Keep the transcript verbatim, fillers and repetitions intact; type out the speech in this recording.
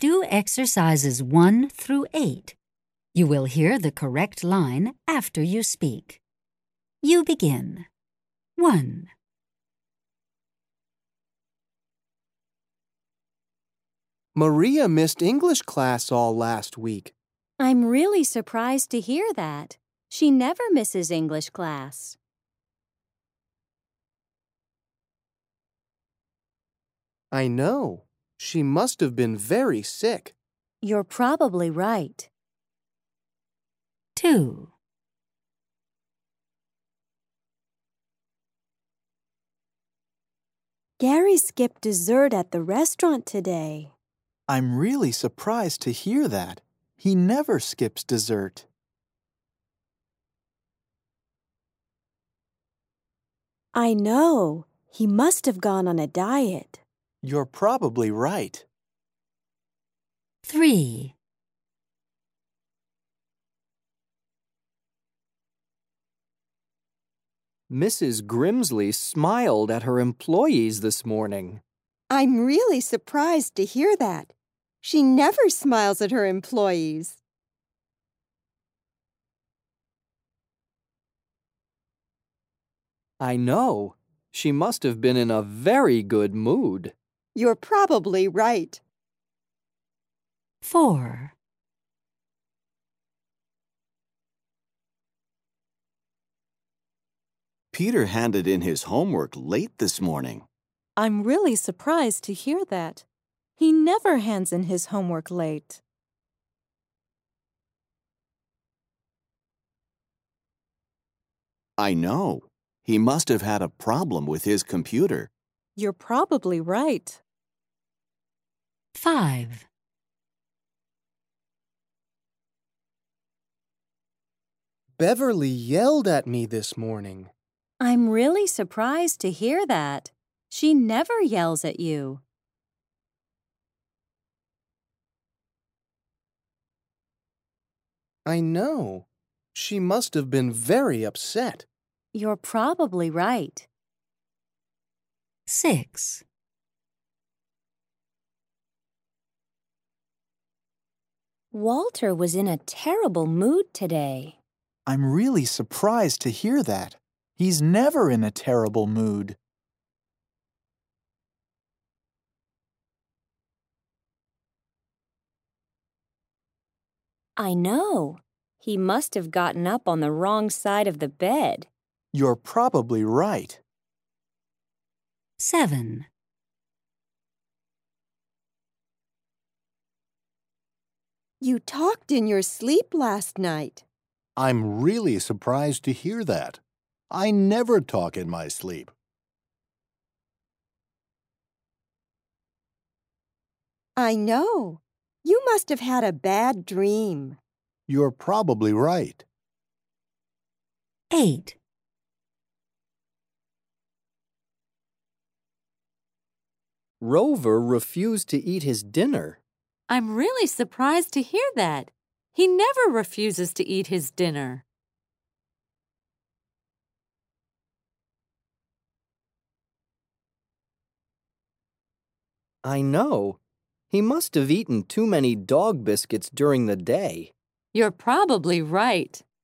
Do exercises one through eight. You will hear the correct line after you speak. You begin. one. Maria missed English class all last week. I'm really surprised to hear that. She never misses English class. I know. She must have been very sick. You're probably right. two. Gary skipped dessert at the restaurant today. I'm really surprised to hear that. He never skips dessert. I know. He must have gone on a diet. You're probably right. three. Missus Grimsley smiled at her employees this morning. I'm really surprised to hear that. She never smiles at her employees. I know. She must have been in a very good mood. You're probably right. four. Peter handed in his homework late this morning. I'm really surprised to hear that. He never hands in his homework late. I know. He must have had a problem with his computer. You're probably right. five. Beverly yelled at me this morning. I'm really surprised to hear that. She never yells at you. I know. She must have been very upset. You're probably right. six. Walter was in a terrible mood today. I'm really surprised to hear that. He's never in a terrible mood. I know. He must have gotten up on the wrong side of the bed. You're probably right. seven. You talked in your sleep last night. I'm really surprised to hear that. I never talk in my sleep. I know. You must have had a bad dream. You're probably right. eight. Rover refused to eat his dinner. I'm really surprised to hear that. He never refuses to eat his dinner. I know. He must have eaten too many dog biscuits during the day. You're probably right.